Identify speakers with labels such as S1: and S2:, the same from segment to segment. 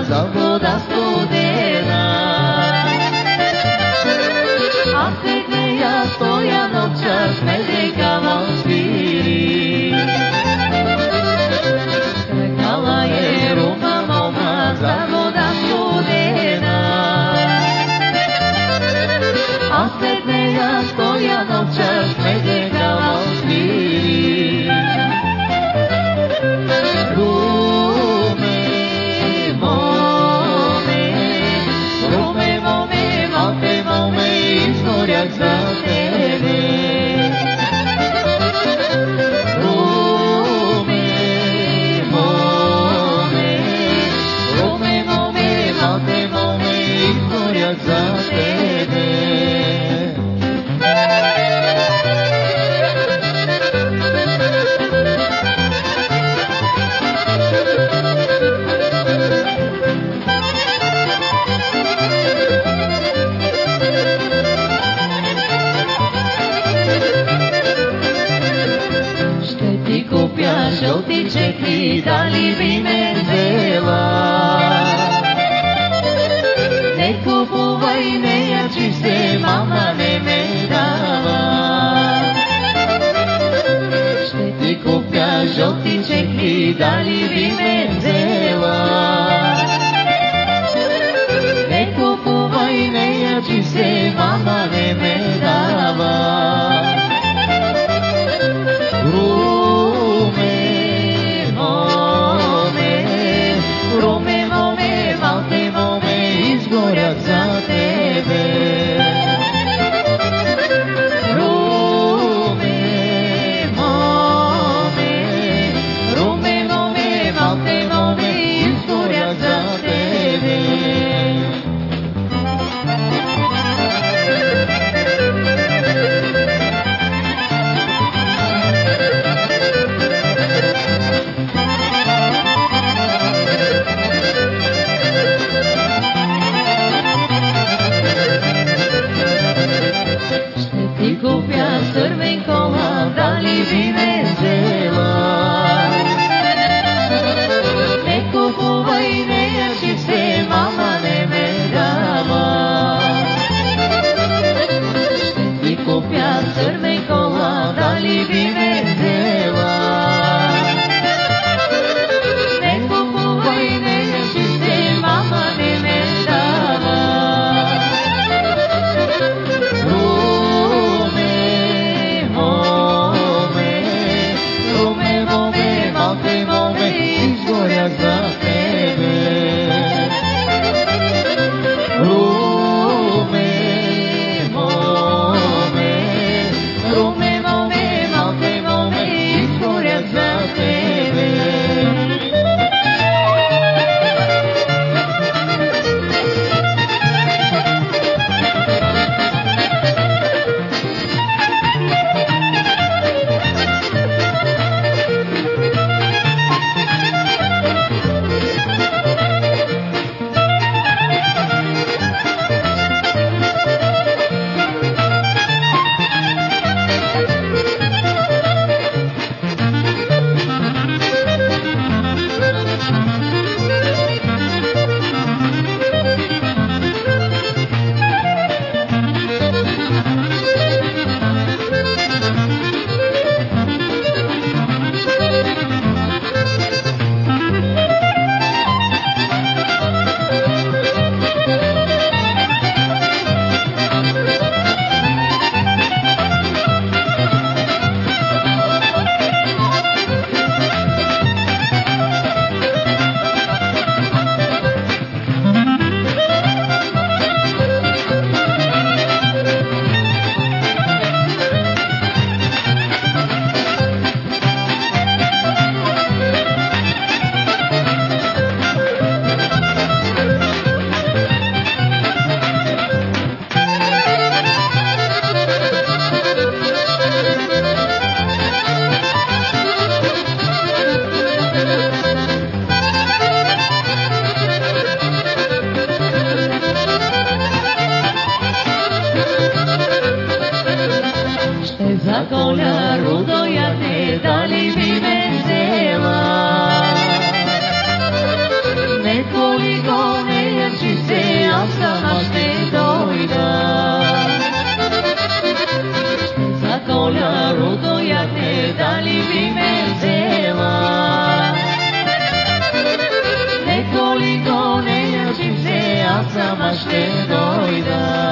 S1: за вода студена. Аз след нея стоя нощчас, смезекавам свири. Тръгнала е рума мома за вода студена. Аз след нея стоя нощчас, смезекавам свири. Изгорях за тебе. Руме, моме, изгорях за тебе. Жълти чехли, дали би ме взела. Не купувай нея, че се мама не ме дава. Ще ти купя жълти чехли, дали би ме взела. Не купувай нея, че се мама не ме дава. Изгорях за тебе. Руме, моме, изгорях за тебе. Купя сървен кола, дали би ме взела. Не купувай нея, че се мама не ме дава. Ще ти купя сървен кола, дали би ме взела. Не купувай нея, че се мама не ме дава. Изгорях за тебе. Моме, изгорях за тебе. коля рудоя те дали би ме взела. Не Неколи гонејачи се, аз сама ще дойда. За $1 дојате, дали би ме взела? Неколи гонејачи се, аз сама ще дойда.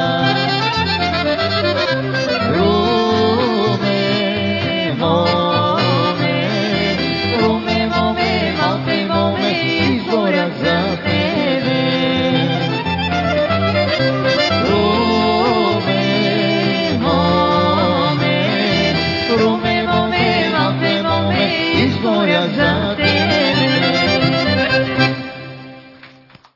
S1: Изгоря за